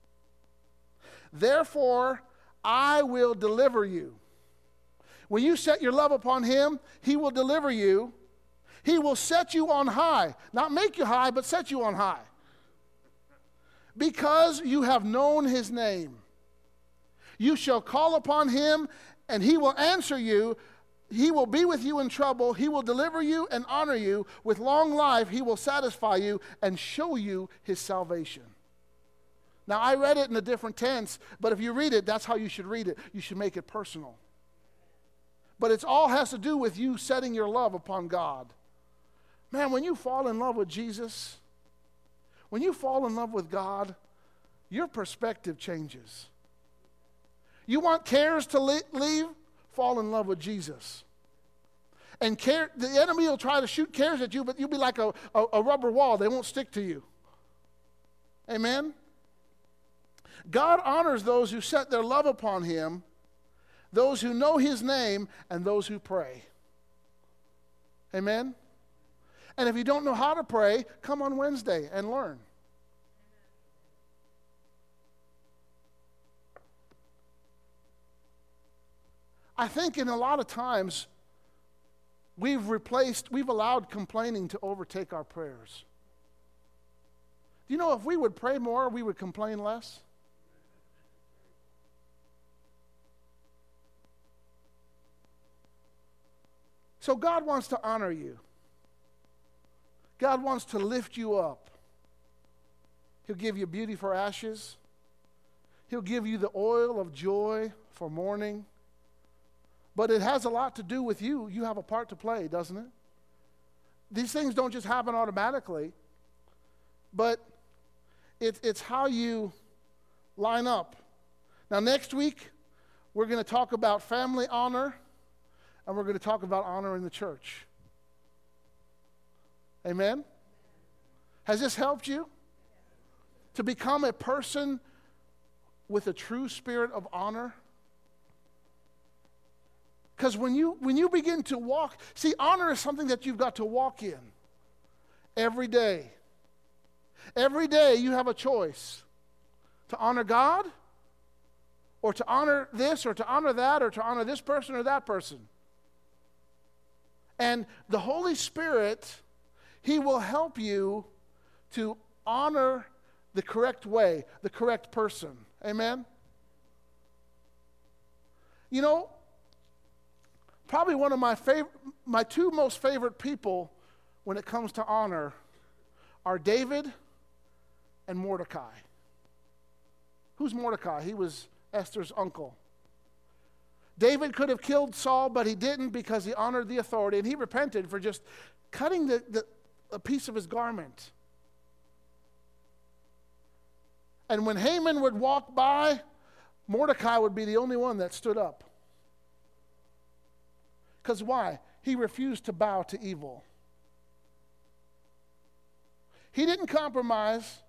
A: Therefore, I will deliver you. When you set your love upon him, he will deliver you. He will set you on high. Not make you high, but set you on high. Because you have known his name. You shall call upon him, and he will answer you. He will be with you in trouble. He will deliver you and honor you. With long life, he will satisfy you and show you his salvation. Now, I read it in a different tense, but if you read it, that's how you should read it. You should make it personal. But it all has to do with you setting your love upon God. Man, when you fall in love with Jesus, when you fall in love with God, your perspective changes. You want cares to leave? Fall in love with Jesus. And the enemy will try to shoot cares at you, but you'll be like a rubber wall. They won't stick to you. Amen? God honors those who set their love upon him, those who know his name, and those who pray. Amen? And if you don't know how to pray, come on Wednesday and learn. I think in a lot of times, we've allowed complaining to overtake our prayers. Do you know if we would pray more, we would complain less? So God wants to honor you. God wants to lift you up. He'll give you beauty for ashes. He'll give you the oil of joy for mourning. But it has a lot to do with you. You have a part to play, doesn't it? These things don't just happen automatically, but it's how you line up. Now, next week, we're going to talk about family honor, and we're going to talk about honor in the church. Amen? Has this helped you to become a person with a true spirit of honor? Because when you begin to walk, see, honor is something that you've got to walk in every day. Every day you have a choice to honor God, or to honor this, or to honor that, or to honor this person or that person. And the Holy Spirit, He will help you to honor the correct way, the correct person. Amen? You know, probably one of my two most favorite people when it comes to honor are David and Mordecai. Who's Mordecai? He was Esther's uncle. David could have killed Saul, but he didn't because he honored the authority, and he repented for just cutting a piece of his garment. And when Haman would walk by, Mordecai would be the only one that stood up. Because why? He refused to bow to evil. He didn't compromise.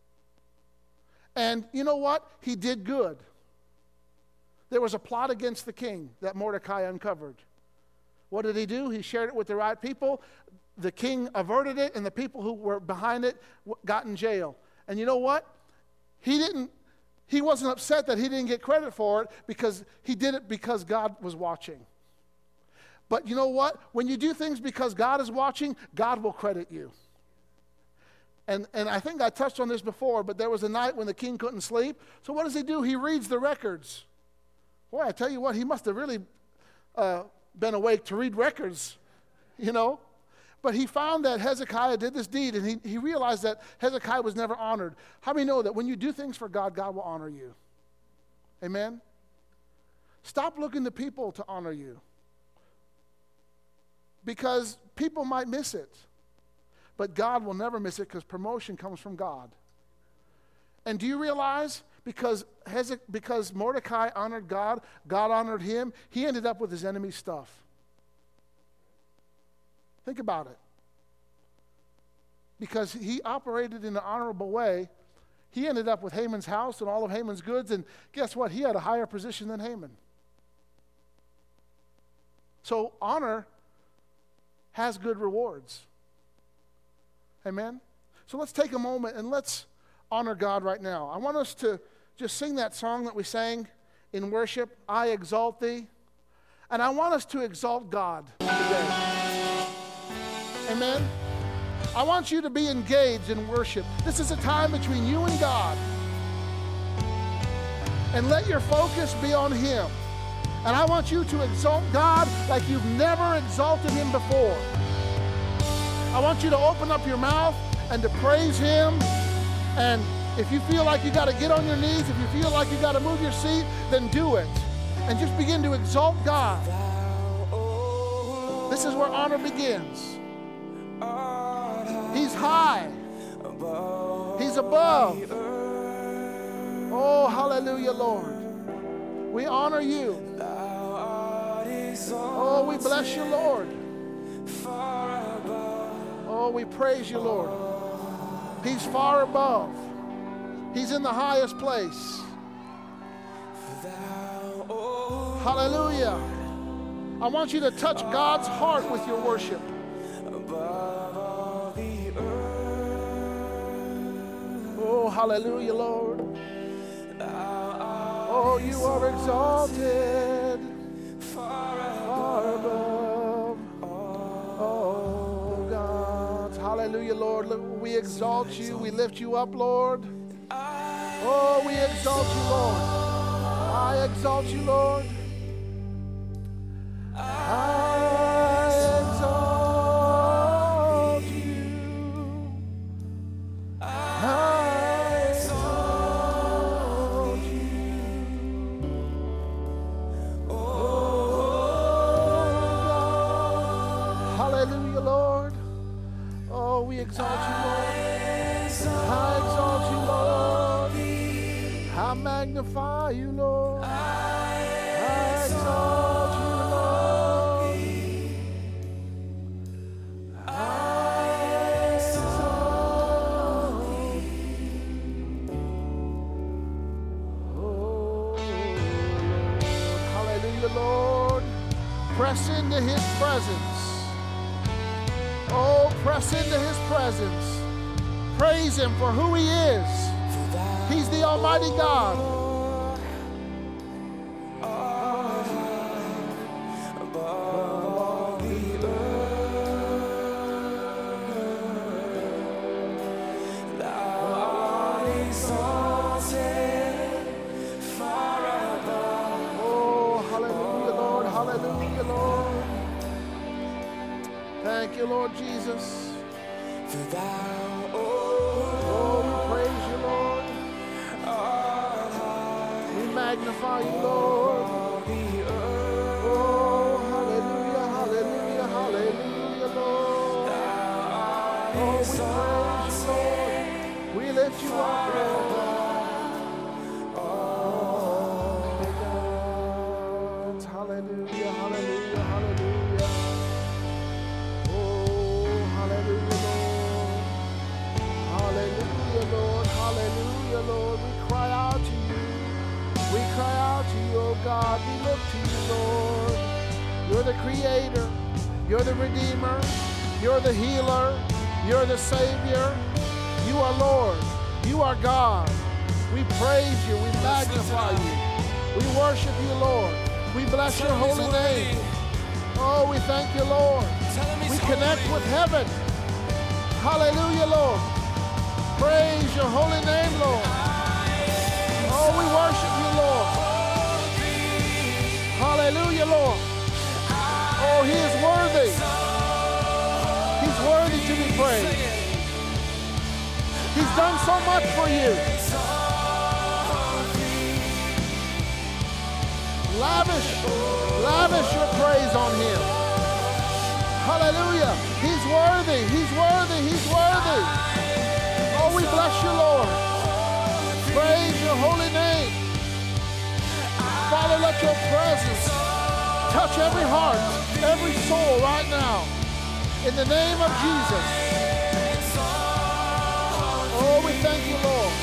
A: And you know what? He did good. There was a plot against the king that Mordecai uncovered. What did he do? He shared it with the right people. The king averted it, and the people who were behind it got in jail. And you know what? He wasn't upset that he didn't get credit for it, because he did it because God was watching. But you know what? When you do things because God is watching, God will credit you. And I think I touched on this before, but there was a night when the king couldn't sleep. So what does he do? He reads the records. Boy, I tell you what, he must have really been awake to read records, you know. But he found that Hezekiah did this deed, and he realized that Hezekiah was never honored. How many know that when you do things for God, God will honor you? Amen? Stop looking to people to honor you, because people might miss it. But God will never miss it, because promotion comes from God. And do you realize, because Mordecai honored God, God honored him, he ended up with his enemy's stuff. Think about it. Because he operated in an honorable way, he ended up with Haman's house and all of Haman's goods, and guess what? He had a higher position than Haman. So honor has good rewards. Amen? So let's take a moment and let's honor God right now. I want us to just sing that song that we sang in worship, I Exalt Thee. And I want us to exalt God today. Amen? I want you to be engaged in worship. This is a time between you and God. And let your focus be on Him. And I want you to exalt God like you've never exalted Him before. I want you to open up your mouth and to praise Him. And if you feel like you got to get on your knees, if you feel like you got to move your seat, then do it. And just begin to exalt God. This is where honor begins. He's high. He's above. Oh, hallelujah, Lord. We honor you. Oh, we bless you, Lord. Oh, we praise you, Lord. He's far above. He's in the highest place. Hallelujah. I want you to touch God's heart with your worship. Oh, hallelujah, Lord. Oh, you are exalted far above. Oh, God. Hallelujah, Lord. We exalt you. We lift you up, Lord. Oh, we exalt you, Lord. I exalt you, Lord. I exalt you. I exalt you. Oh, God. Hallelujah, Lord. Oh, we exalt you, Lord. I exalt you, Lord. I magnify you, Lord. I exalt you, Lord. I exalt you. Oh, hallelujah, Lord. Press into his presence. Oh, press into his presence. Praise him for who he is. He's the Almighty God. Oh, hallelujah, Lord. Hallelujah, Lord. Thank you, Lord Jesus. Magnify you, Lord. Oh, hallelujah, hallelujah, hallelujah, Lord. Oh, we praise you, Lord. We lift you up, Lord. Oh, God. Hallelujah, hallelujah, hallelujah. Oh, hallelujah, Lord. Hallelujah, Lord. Hallelujah, Lord. We cry out to you. We cry out to you, oh God. We look to you, Lord. You're the creator. You're the redeemer. You're the healer. You're the savior. You are Lord. You are God. We praise you. We magnify you. We worship you, Lord. We bless your holy name. Oh, we thank you, Lord. We connect with heaven. Hallelujah, Lord. Praise your holy name, Lord. Oh, we worship you, Lord. Hallelujah, Lord. Oh, he is worthy. He's worthy to be praised. He's done so much for you. Lavish your praise on him. Hallelujah. He's worthy. He's worthy. He's worthy. Oh, we bless you, Lord. Praise your holy name. Father, let your presence touch every heart, every soul right now. In the name of Jesus. Oh, we thank you, Lord.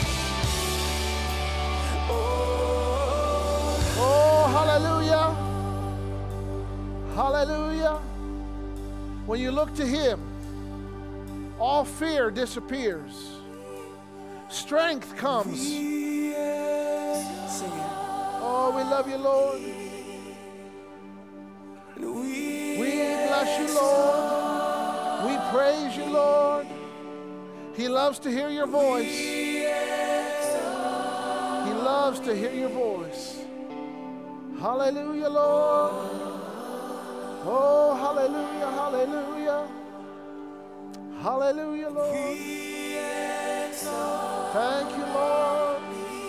A: Oh, hallelujah. Hallelujah. When you look to him, all fear disappears. Strength comes. Oh, we love you, Lord. We bless you, Lord. We praise you, Lord. He loves to hear your voice. He loves to hear your voice. Hallelujah, Lord. Oh, hallelujah, hallelujah. Hallelujah, Lord. Thank you, Lord.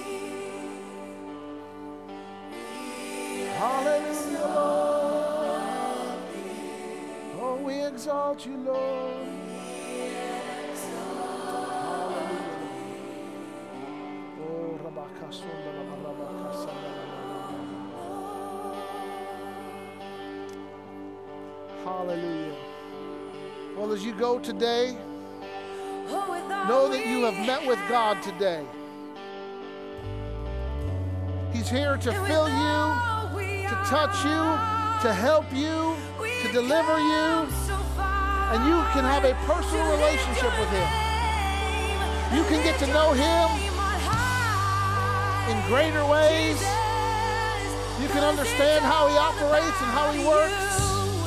A: Hallelujah, Lord. Oh, we exalt you, Lord. Hallelujah. Oh, hallelujah. Well, as you go today, know that you have met with God today. He's here to fill you, to touch you, to help you, to deliver you, and you can have a personal relationship with him. You can get to know him in greater ways. You can understand how he operates and how he works.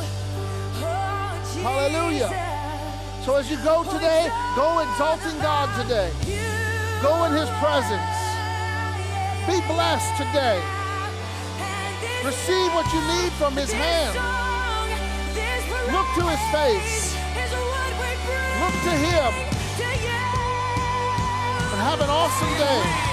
A: Hallelujah. So as you go today, go exalting God today. Go in his presence. Be blessed today. Receive what you need from his hand. Look to his face. Look to him. And have an awesome day.